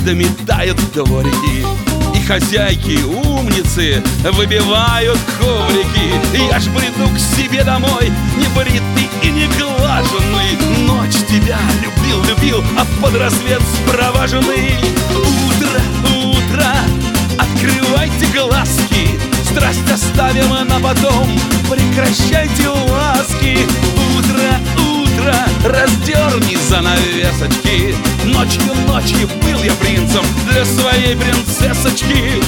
окнами тают дворики, и хозяйки умницы выбивают коврики. Я ж бреду к себе домой, не бритый и не глаженный. Ночь тебя любил, а под рассвет спроваженный. Утро, открывайте глазки, страсть оставим на потом, прекращайте ласки. Утро, раздерни занавесочки. Ночью был я принцем для своей принцессочки.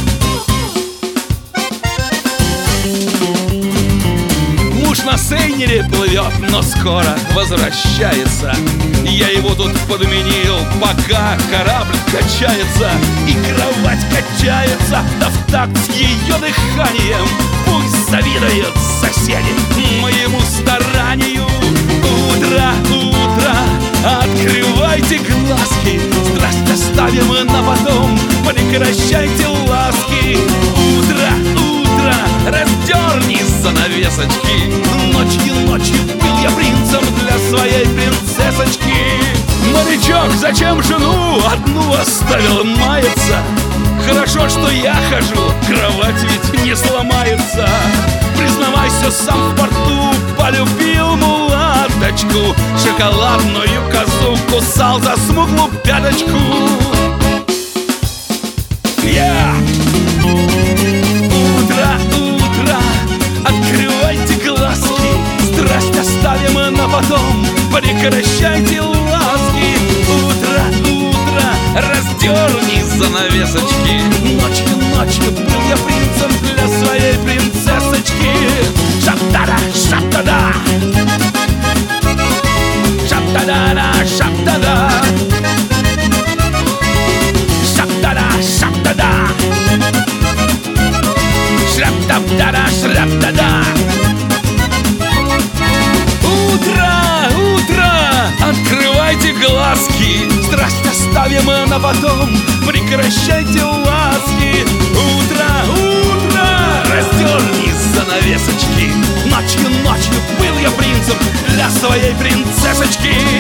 Муж на сейнере плывет, но скоро возвращается. Я его тут подменил, пока корабль качается. И кровать качается, да в такт с ее дыханием. Пусть завидуют соседи моему старанию. Утро, открывайте глазки, страсть оставим на потом, прекращайте ласки. Утро, раздерни занавесочки. Ночью был я принцем для своей принцессочки. Морячок, зачем жену одну оставил маяться? Хорошо, что я хожу, кровать ведь не сломается. Признавайся, сам в порту полюбил мулаточку, шоколадную козу кусал за смуглую пяточку. Утро, открывайте глазки, страсть оставим на потом, прекращайте ласки. Утро, раздерни занавесочки. Ночью был я принцем для своей принцессочки. Шаптада, шаптада, шаптада, шаптада, шаптада, шаптада, шраптаптада, шраптада. Утро, открывайте глазки, страсть оставим на потом, прекращайте ласки. Утро, раздерни занавесочки. Ночью был я принцем для своей принцессочки.